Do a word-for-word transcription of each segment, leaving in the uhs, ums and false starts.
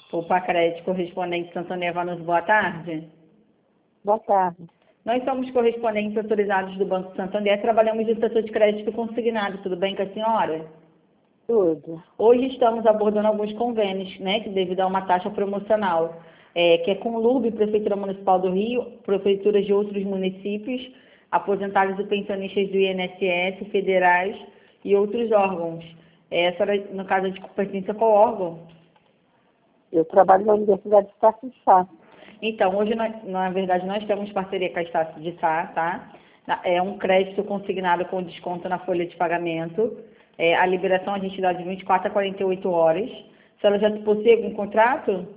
Poupa Crédito correspondente Santander Vanucci, boa tarde. Boa tarde. Nós somos correspondentes autorizados do Banco Santander, trabalhamos no setor de crédito consignado, tudo bem com a senhora? Tudo. Hoje estamos abordando alguns convênios, né, que devido a uma taxa promocional, é, que é com o L U B, Prefeitura Municipal do Rio, prefeituras de outros municípios, aposentados e pensionistas do I N S S, federais e outros órgãos. É, a senhora, no caso de pertence a qual órgão? Eu trabalho na Universidade de Estácio de Sá. Então, hoje, nós, na verdade, nós temos parceria com a Estácio de Sá, tá? É um crédito consignado com desconto na folha de pagamento. É, a liberação a gente dá de vinte e quatro a quarenta e oito horas. Se ela já possui algum contrato?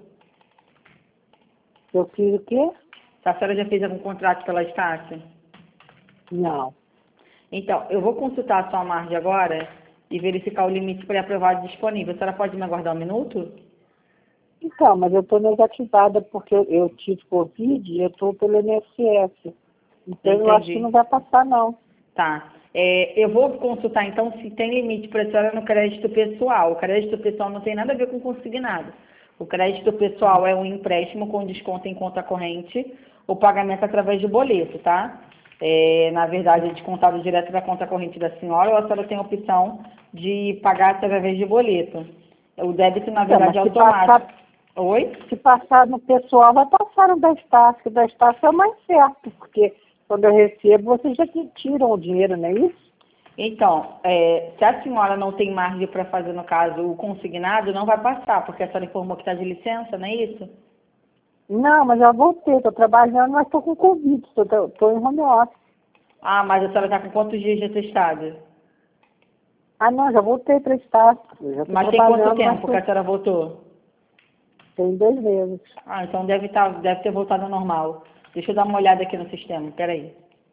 Eu fiz o quê? Se a senhora já fez algum contrato pela Estácio? Não. Então, eu vou consultar a sua margem agora e verificar o limite pré-aprovado disponível. A senhora pode me aguardar um minuto? Então, mas eu estou negativada porque eu, eu tive Covid e eu estou pelo I N S S. Então Entendi. eu acho que não vai passar, não. Tá. É, eu vou consultar, então, se tem limite para a senhora no crédito pessoal. O crédito pessoal não tem nada a ver com consignado. O crédito pessoal é um empréstimo com desconto em conta corrente, o pagamento através de boleto, tá? É, na verdade, é descontado direto da conta corrente da senhora, ou a senhora tem a opção de pagar através de boleto. O débito, na Então, verdade, é mas se automático. passar, Oi? se passar no pessoal, vai passar no da Estácio. O da Estácio é o mais certo, porque quando eu recebo, vocês já que tiram o dinheiro, não é isso? Então, é, se a senhora não tem margem para fazer, no caso, o consignado, não vai passar, porque a senhora informou que está de licença, não é isso? Não, mas já voltei, estou trabalhando, mas estou com Covid, estou em home office. Ah, mas a senhora está com quantos dias de atestado? Ah, não, já voltei para Estácio. Eu já estou Mas tem quanto trabalhando, tempo mas que a senhora voltou? tem dois meses. Ah, então deve, tá, deve ter voltado ao normal. Deixa eu dar uma olhada aqui no sistema, peraí.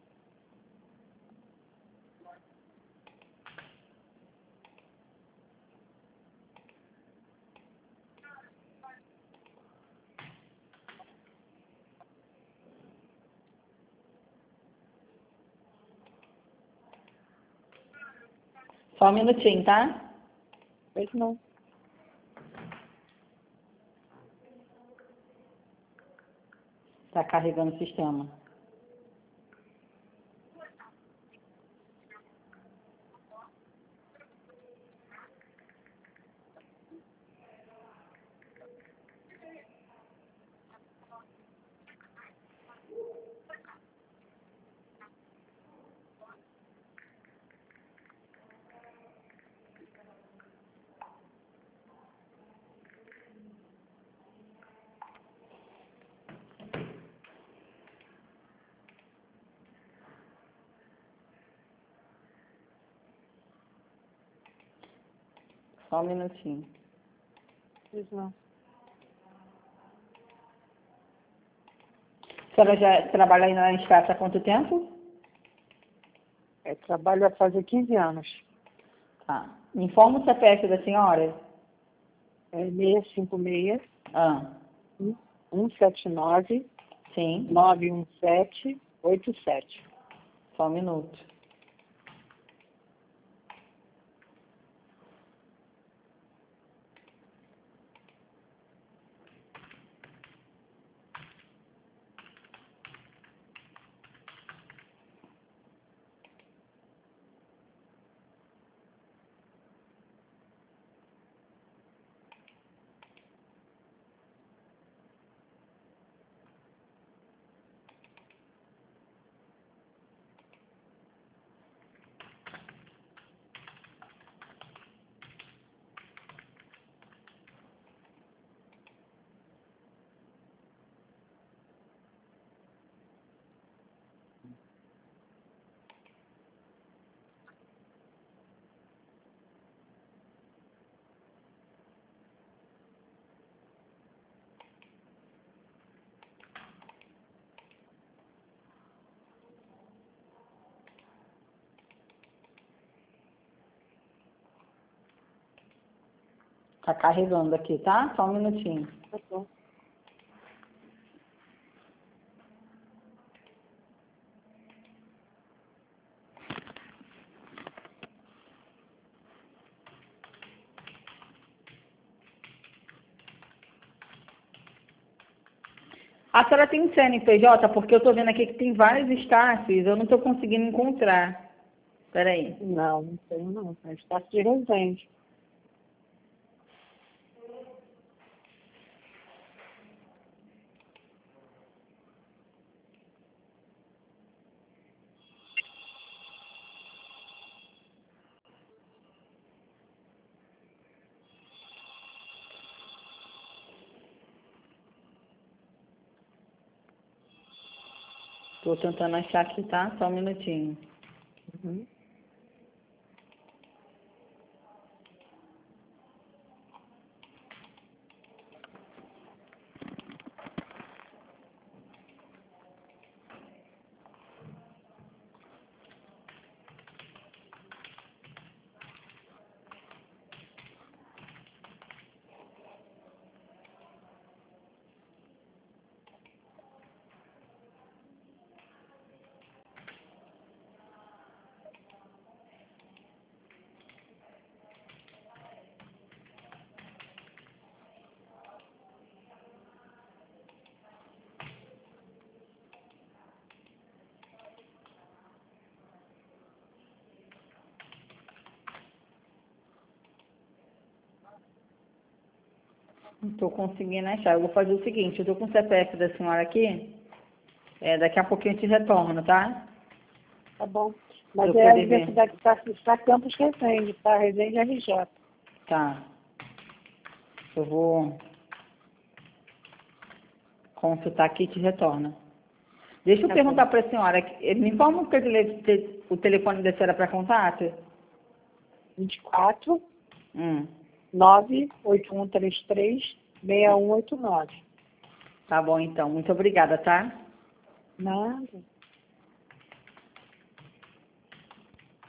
Só um minutinho, tá? Pois não. Tá carregando o sistema. Só um minutinho. Pois não. A senhora já trabalha aí na Estácio há quanto tempo? Eu trabalho há fazer quinze anos. Tá. Informa o C P F da senhora. É seis cinco seis, Ah, um sete nove, sim. nove um sete, oito sete. Só um minuto. Tá carregando aqui, tá? Só um minutinho. Tá bom. A senhora tem um C N P J? Porque eu estou vendo aqui que tem vários Estácios, eu não estou conseguindo encontrar. Espera aí. Não, não tenho não. É Estácio de Resende. Estou tentando achar aqui, tá? Só um minutinho. Uhum. Não estou conseguindo achar. Eu vou fazer o seguinte, eu estou com o C P F da senhora aqui. É, daqui a pouquinho eu te retorno, tá? Tá bom. Mas Pra eu é a poder ver. universidade que está está Campos Resende, tá? Resende R J. Tá. Eu vou consultar aqui e te retorno. Deixa eu Tá perguntar bom. para a senhora. Me informa o, tele, te- o telefone da senhora para contato? vinte e quatro, Hum. nove oito um três três, seis um oito nove. Tá bom, então. Muito obrigada, tá? Nada.